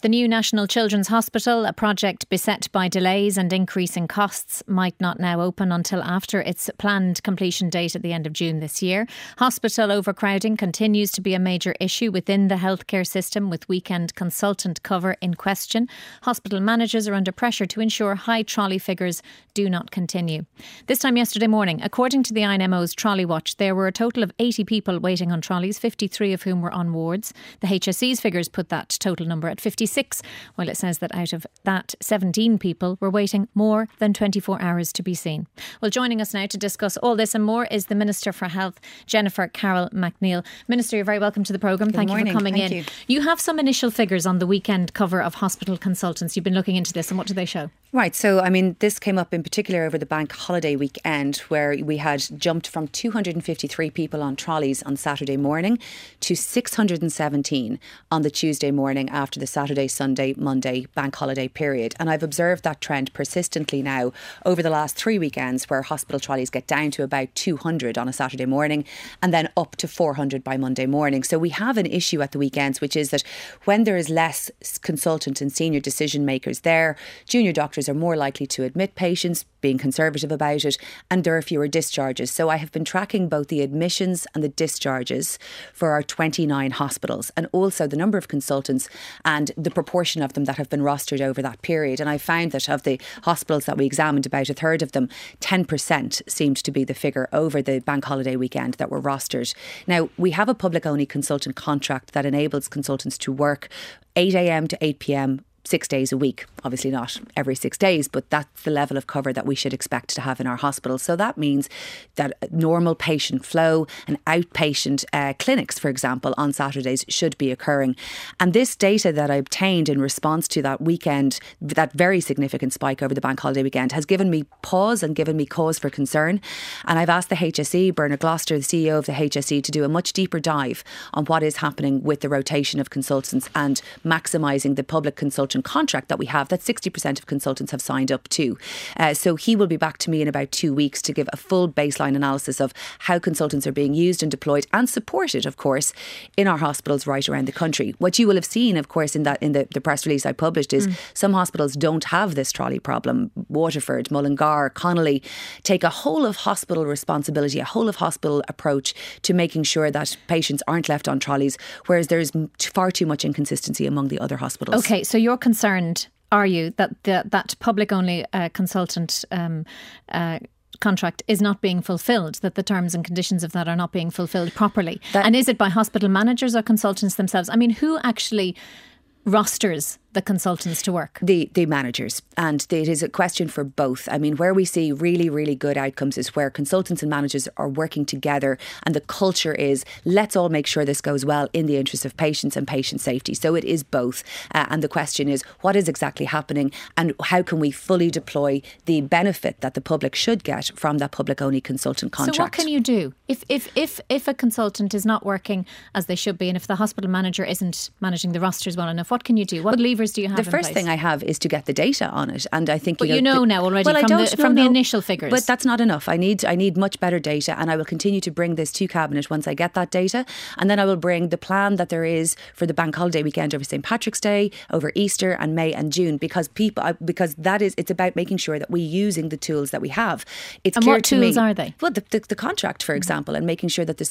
The new National Children's Hospital, a project beset by delays and increasing costs, might not now open until after its planned completion date at the end of June this year. Hospital overcrowding continues to be a major issue within the healthcare system, with weekend consultant cover in question. Hospital managers are under pressure to ensure high trolley figures do not continue. This time yesterday morning, according to the INMO's Trolley Watch, there were a total of 80 people waiting on trolleys, 53 of whom were on wards. The HSE's figures put that total number at 56, while it says that out of that, 17 people were waiting more than 24 hours to be seen. Well, joining us now to discuss all this and more is the Minister for Health, Jennifer Carroll MacNeill. Minister, you're very welcome to the programme. Thank you for coming in. You have some initial figures on the weekend cover of hospital consultants. You've been looking into this, and what do they show? Right, so this came up in particular over the bank holiday weekend, where we had jumped from 253 people on trolleys on Saturday morning to 617 on the Tuesday morning after the Saturday, Sunday, Monday bank holiday period. And I've observed that trend persistently now over the last 3 weekends, where hospital trolleys get down to about 200 on a Saturday morning and then up to 400 by Monday morning. So we have an issue at the weekends, which is that when there is less consultant and senior decision makers there, junior doctors are more likely to admit patients, being conservative about it, and there are fewer discharges. So I have been tracking both the admissions and the discharges for our 29 hospitals, and also the number of consultants and the proportion of them that have been rostered over that period. And I found that of the hospitals that we examined, about a third of them, 10% seemed to be the figure over the bank holiday weekend that were rostered. Now, we have a public-only consultant contract that enables consultants to work 8 a.m. to 8 p.m. 6 days a week. Obviously not every 6 days, but that's the level of cover that we should expect to have in our hospitals. So that means that normal patient flow and outpatient clinics, for example, on Saturdays should be occurring. And this data that I obtained in response to that weekend, that very significant spike over the bank holiday weekend, has given me pause and given me cause for concern. And I've asked the HSE, Bernard Gloucester, the CEO of the HSE, to do a much deeper dive on what is happening with the rotation of consultants and maximising the public consultant contract that we have, that 60% of consultants have signed up to. So he will be back to me in about 2 weeks to give a full baseline analysis of how consultants are being used and deployed and supported, of course, in our hospitals right around the country. What you will have seen, of course, in the press release I published is some hospitals don't have this trolley problem. Waterford, Mullingar, Connolly take a whole of hospital responsibility, a whole of hospital approach to making sure that patients aren't left on trolleys, whereas there's far too much inconsistency among the other hospitals. OK, so you're concerned, are you, that that public-only consultant contract is not being fulfilled, that the terms and conditions of that are not being fulfilled properly? And is it by hospital managers or consultants themselves? I mean, who actually rosters the consultants to work? The managers. And it is a question for both. I mean, where we see really, really good outcomes is where consultants and managers are working together, and the culture is, let's all make sure this goes well in the interest of patients and patient safety. So it is both. And the question is, what is exactly happening and how can we fully deploy the benefit that the public should get from that public-only consultant contract? So what can you do? If a consultant is not working as they should be, and if the hospital manager isn't managing the rosters well enough, what can you do? What levers do you have? The first thing I have is to get the data on it, and I think now already from the initial figures. But that's not enough. I need much better data, and I will continue to bring this to Cabinet once I get that data, and then I will bring the plan that there is for the bank holiday weekend over St Patrick's Day, over Easter and May and June, because it's about making sure that we're using the tools that we have. It's and clear what to tools me, are they? Well, the contract, for example, and making sure that the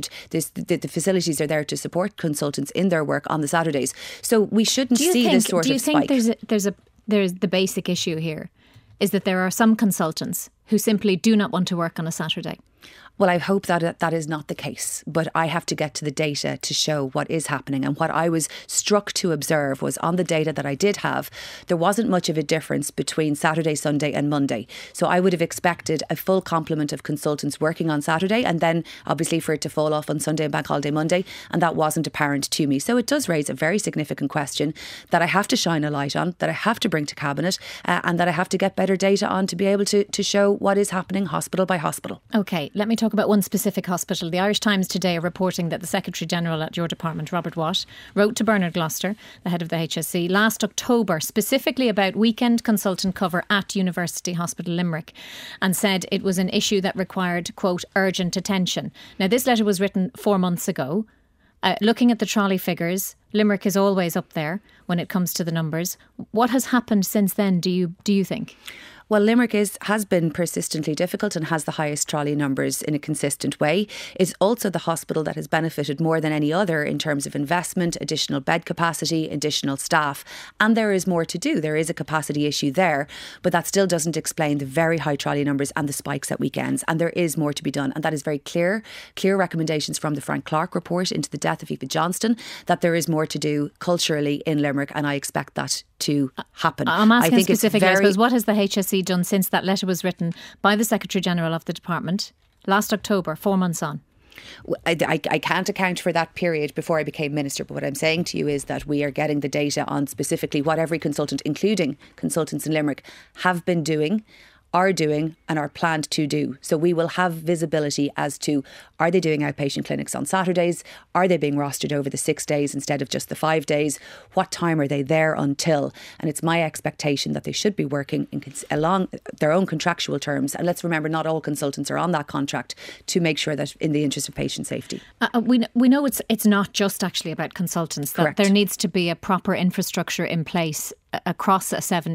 facilities are there to support consultants in their work on the Saturdays. So we shouldn't see this sort of spike. Do you think there's the basic issue here is that there are some consultants who simply do not want to work on a Saturday? Well, I hope that that is not the case, but I have to get to the data to show what is happening. And what I was struck to observe was, on the data that I did have, there wasn't much of a difference between Saturday, Sunday and Monday. So I would have expected a full complement of consultants working on Saturday, and then obviously for it to fall off on Sunday and bank holiday Monday, and that wasn't apparent to me. So it does raise a very significant question that I have to shine a light on, that I have to bring to Cabinet, and that I have to get better data on to be able to show what is happening hospital by hospital. OK, let me talk about one specific hospital. The Irish Times today are reporting that the Secretary General at your department, Robert Watt, wrote to Bernard Gloucester, the head of the HSE, last October specifically about weekend consultant cover at University Hospital Limerick, and said it was an issue that required, quote, urgent attention. Now, this letter was written 4 months ago. Looking at the trolley figures, Limerick is always up there when it comes to the numbers. What has happened since then, do you think? Well, Limerick has been persistently difficult and has the highest trolley numbers in a consistent way. It's also the hospital that has benefited more than any other in terms of investment, additional bed capacity, additional staff. And there is more to do. There is a capacity issue there, but that still doesn't explain the very high trolley numbers and the spikes at weekends. And there is more to be done. And that is very clear recommendations from the Frank Clark report into the death of Aoife Johnston, that there is more to do culturally in Limerick. And I expect that to happen. I'm asking specifically, I suppose, what has the HSE done since that letter was written by the Secretary General of the department last October, 4 months on? I can't account for that period before I became minister, but what I'm saying to you is that we are getting the data on specifically what every consultant, including consultants in Limerick, have been doing, are doing and are planned to do. So we will have visibility as to, are they doing outpatient clinics on Saturdays? Are they being rostered over the 6 days instead of just the 5 days? What time are they there until? And it's my expectation that they should be working along their own contractual terms. And let's remember, not all consultants are on that contract, to make sure that in the interest of patient safety. We know it's not just actually about consultants, that Correct. There needs to be a proper infrastructure in place across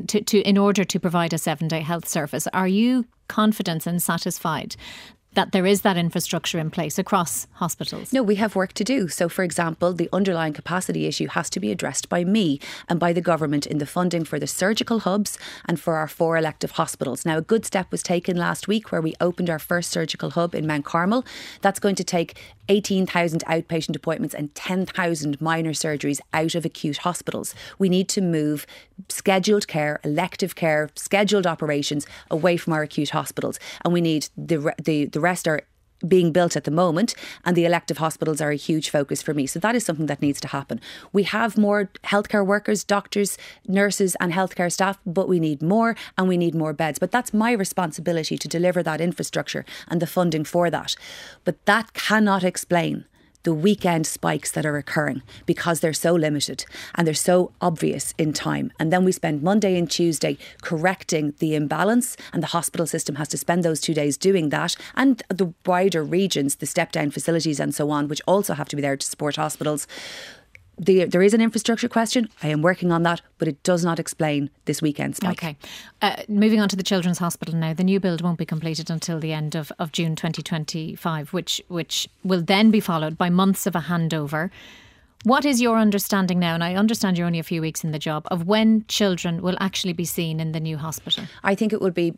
in order to provide a 7-day health service. Are you confident and satisfied that there is that infrastructure in place across hospitals? No, we have work to do. So, for example, the underlying capacity issue has to be addressed by me and by the government in the funding for the surgical hubs and for our 4 elective hospitals. Now, a good step was taken last week where we opened our first surgical hub in Mount Carmel. That's going to take 18,000 outpatient appointments and 10,000 minor surgeries out of acute hospitals. We need to move scheduled care, elective care, scheduled operations away from our acute hospitals. And we need the rest are being built at the moment, and the elective hospitals are a huge focus for me. So that is something that needs to happen. We have more healthcare workers, doctors, nurses and healthcare staff, but we need more, and we need more beds. But that's my responsibility to deliver that infrastructure and the funding for that. But that cannot explain the weekend spikes that are occurring, because they're so limited and they're so obvious in time. And then we spend Monday and Tuesday correcting the imbalance, and the hospital system has to spend those 2 days doing that, and the wider regions, the step down facilities and so on, which also have to be there to support hospitals. There is an infrastructure question. I am working on that, but it does not explain this weekend spike. Okay. Moving on to the Children's Hospital now. The new build won't be completed until the end of June 2025, which will then be followed by months of a handover. What is your understanding now, and I understand you're only a few weeks in the job, of when children will actually be seen in the new hospital? I think it will be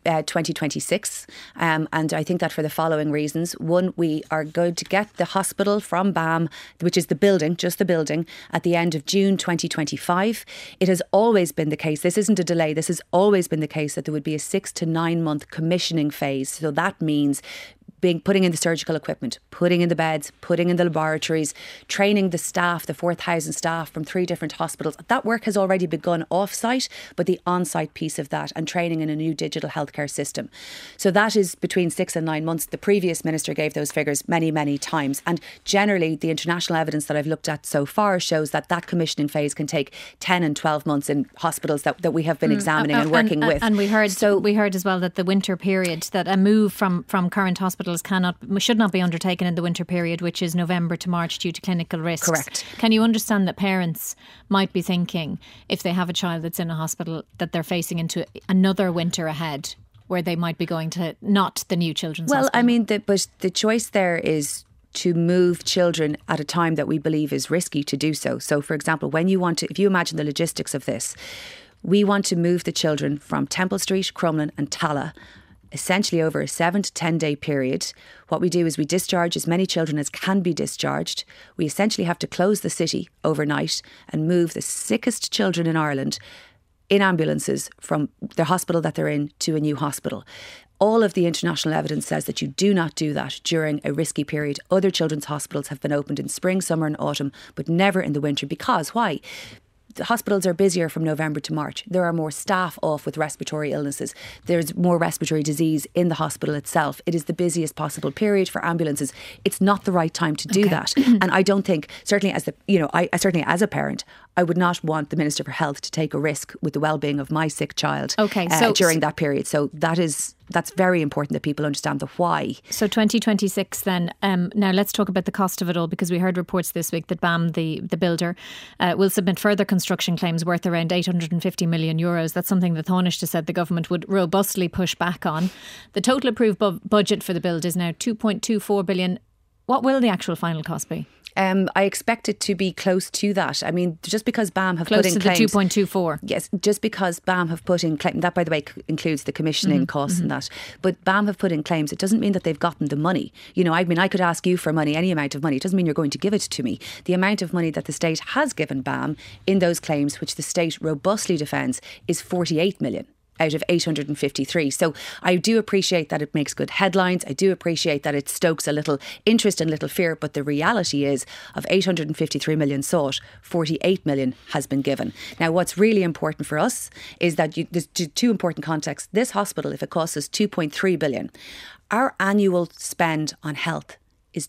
2026, and I think that for the following reasons. One, we are going to get the hospital from BAM, which is the building, just the building, at the end of June 2025. It has always been the case, this isn't a delay, this has always been the case, that there would be a 6 to 9 month commissioning phase. So that means putting in the surgical equipment, putting in the beds, putting in the laboratories, training the staff, the 4,000 staff from 3 different hospitals. That work has already begun off-site, but the on-site piece of that, and training in a new digital healthcare system. So that is between 6 and 9 months. The previous minister gave those figures many, many times. And generally, the international evidence that I've looked at so far shows that commissioning phase can take 10 and 12 months in hospitals that we have been examining and working with. And we heard as well that the winter period, that a move from current hospitals should not be undertaken in the winter period, which is November to March, due to clinical risks. Correct. Can you understand that parents might be thinking, if they have a child that's in a hospital, that they're facing into another winter ahead where they might be going to not the new children's hospital? Well, I mean, but the choice there is to move children at a time that we believe is risky to do so. So, for example, if you imagine the logistics of this, we want to move the children from Temple Street, Crumlin and Tala, essentially over a 7 to 10 day period. What we do is we discharge as many children as can be discharged. We essentially have to close the city overnight and move the sickest children in Ireland in ambulances from the hospital that they're in to a new hospital. All of the international evidence says that you do not do that during a risky period. Other children's hospitals have been opened in spring, summer and autumn, but never in the winter. Because why? The hospitals are busier from November to March. There are more staff off with respiratory illnesses. There's more respiratory disease in the hospital itself. It is the busiest possible period for ambulances. It's not the right time to do that. And I don't think, certainly as a parent, I would not want the Minister for Health to take a risk with the well-being of my sick child during that period. So that's very important that people understand the why. So 2026 then. Now let's talk about the cost of it all, because we heard reports this week that BAM, the builder, will submit further construction claims worth around €850 million. That's something that Taoiseach said the government would robustly push back on. The total approved budget for the build is now €2.24 billion. What will the actual final cost be? I expect it to be close to that. I mean, just because BAM have put in claims... Close to the 2.24. Yes, just because BAM have put in claims... That, by the way, includes the commissioning costs and that. But BAM have put in claims. It doesn't mean that they've gotten the money. You know, I mean, I could ask you for money, any amount of money. It doesn't mean you're going to give it to me. The amount of money that the state has given BAM in those claims, which the state robustly defends, is 48 million. Out of 853. So I do appreciate that it makes good headlines. I do appreciate that it stokes a little interest and little fear. But the reality is, of 853 million sought, 48 million has been given. Now, what's really important for us is that there's two important contexts. This hospital, if it costs us 2.3 billion, our annual spend on health is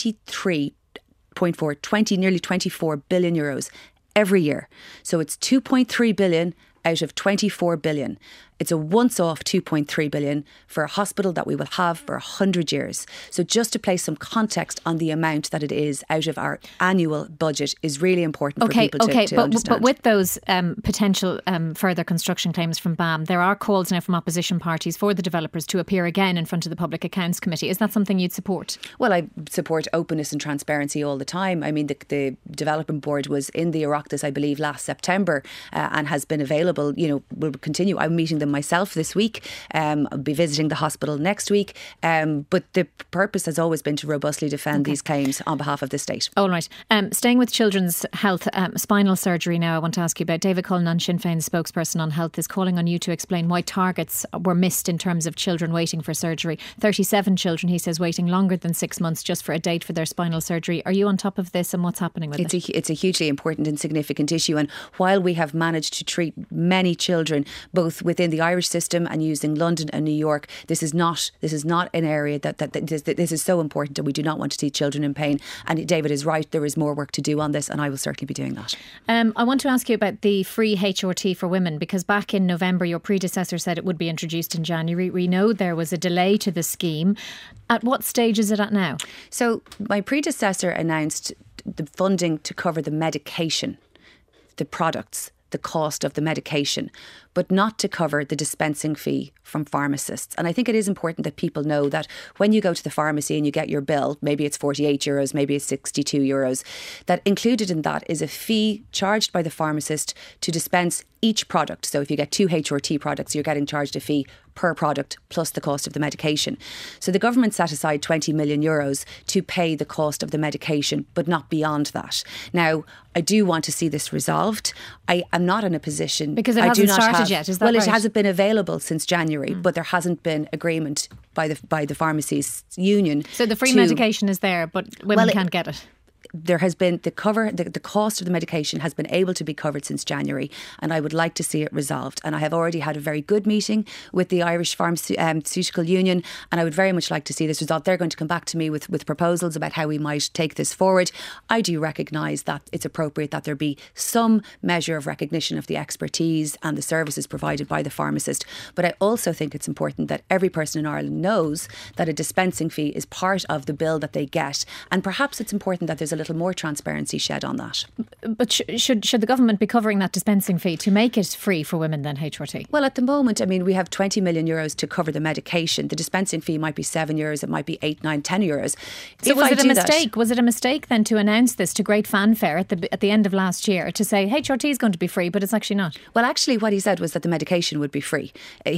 nearly 24 billion euros every year. So it's 2.3 billion out of 24 billion. It's a once-off 2.3 billion for a hospital that we will have for 100 years. So just to place some context on the amount that it is out of our annual budget is really important for people to understand. But with those potential further construction claims from BAM, there are calls now from opposition parties for the developers to appear again in front of the Public Accounts Committee. Is that something you'd support? Well, I support openness and transparency all the time. I mean, the Development Board was in the Oireachtas, I believe, last September and has been available. You know, will continue. I'm meeting them myself this week. I'll be visiting the hospital next week. But the purpose has always been to robustly defend these claims on behalf of the state. All right. Staying with children's health, spinal surgery now, I want to ask you about. David Cullinan, Sinn Féin's spokesperson on health, is calling on you to explain why targets were missed in terms of children waiting for surgery. 37 children, he says, waiting longer than 6 months just for a date for their spinal surgery. Are you on top of this and what's happening with it? It's a hugely important and significant issue. And while we have managed to treat many children, both within the Irish system and using London and New York, this is not an area that this is so important, and we do not want to see children in pain. And David is right, there is more work to do on this, and I will certainly be doing that. I want to ask you about the free HRT for women, because back in November your predecessor said it would be introduced in January. We know there was a delay to the scheme. At what stage is it at now? So my predecessor announced the funding to cover the medication, the products, the cost of the medication, but not to cover the dispensing fee from pharmacists. And I think it is important that people know that when you go to the pharmacy and you get your bill, maybe it's €48, maybe it's €62, that included in that is a fee charged by the pharmacist to dispense each product. So if you get 2 HRT products, you're getting charged a fee per product plus the cost of the medication. So the government set aside €20 million to pay the cost of the medication, but not beyond that. Now, I do want to see this resolved. I am not in a position... Because it hasn't started yet, is that right? Well, it hasn't been available since January, but there hasn't been agreement by the pharmacies union. So the free medication is there, but women can't get it. There has been the cost of the medication has been able to be covered since January, and I would like to see it resolved. And I have already had a very good meeting with the Irish Pharmaceutical Union, and I would very much like to see this resolved. They're going to come back to me with proposals about how we might take this forward. I do recognise that it's appropriate that there be some measure of recognition of the expertise and the services provided by the pharmacist. But I also think it's important that every person in Ireland knows that a dispensing fee is part of the bill that they get, and perhaps it's important that there's a little more transparency shed on that. But should the government be covering that dispensing fee to make it free for women then, HRT? Well, at the moment, I mean, we have €20 million to cover the medication. The dispensing fee might be €7, it might be €8, €9, €10. So was it a mistake? Was it a mistake then to announce this to great fanfare at the end of last year to say HRT is going to be free, but it's actually not? Well, actually, what he said was that the medication would be free.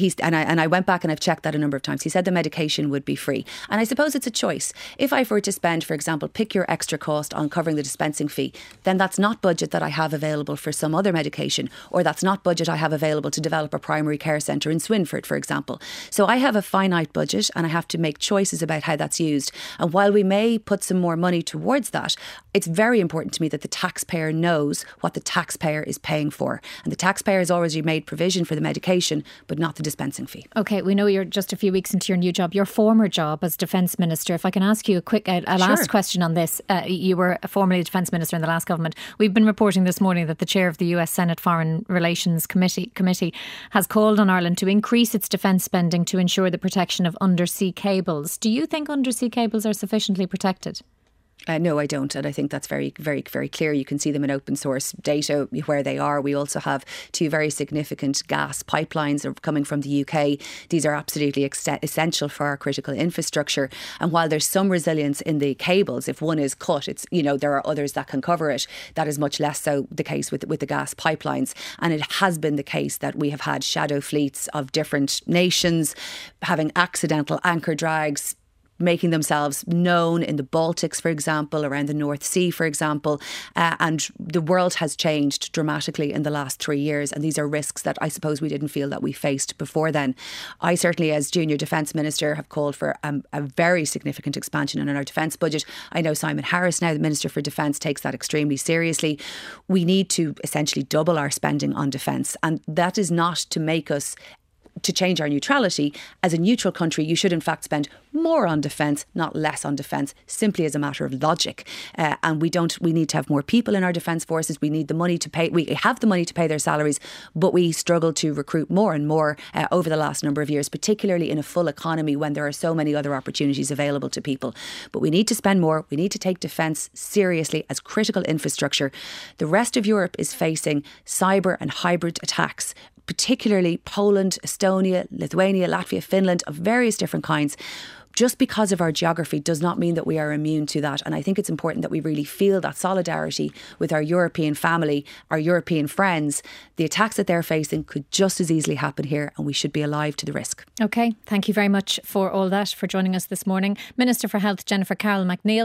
I went back and I've checked that a number of times. He said the medication would be free, and I suppose it's a choice. If I were to spend, for example, pick your extra cost on covering the dispensing fee, then that's not budget that I have available for some other medication, or that's not budget I have available to develop a primary care centre in Swinford, for example. So I have a finite budget and I have to make choices about how that's used. And while we may put some more money towards that, it's very important to me that the taxpayer knows what the taxpayer is paying for. And the taxpayer has already made provision for the medication, but not the dispensing fee. OK, we know you're just a few weeks into your new job, your former job as Defence Minister. If I can ask you a quick, last question on this. You were formerly Defence Minister in the last government. We've been reporting this morning that the chair of the US Senate Foreign Relations Committee has called on Ireland to increase its defence spending to ensure the protection of undersea cables. Do you think undersea cables are sufficiently protected? No, I don't. And I think that's very, very, very clear. You can see them in open source data where they are. We also have 2 very significant gas pipelines coming from the UK. These are absolutely essential for our critical infrastructure. And while there's some resilience in the cables, if one is cut, it's, there are others that can cover it. That is much less so the case with the gas pipelines. And it has been the case that we have had shadow fleets of different nations having accidental anchor drags, making themselves known in the Baltics, for example, around the North Sea, for example. And the world has changed dramatically in the last 3 years. And these are risks that I suppose we didn't feel that we faced before then. I certainly, as Junior Defence Minister, have called for a very significant expansion in our defence budget. I know Simon Harris, now the Minister for Defence, takes that extremely seriously. We need to essentially double our spending on defence. And that is not to make us to change our neutrality. As a neutral country, you should in fact spend more on defence, not less on defence, simply as a matter of logic. And we need to have more people in our defence forces. We need the money to pay. We have the money to pay their salaries, but we struggle to recruit more and more over the last number of years, particularly in a full economy when there are so many other opportunities available to people. But we need to spend more. We need to take defence seriously as critical infrastructure. The rest of Europe is facing cyber and hybrid attacks, particularly Poland, Estonia, Lithuania, Latvia, Finland, of various different kinds. Just because of our geography does not mean that we are immune to that. And I think it's important that we really feel that solidarity with our European family, our European friends. The attacks that they're facing could just as easily happen here, and we should be alive to the risk. OK, thank you very much for all that, for joining us this morning. Minister for Health Jennifer Carroll MacNeill.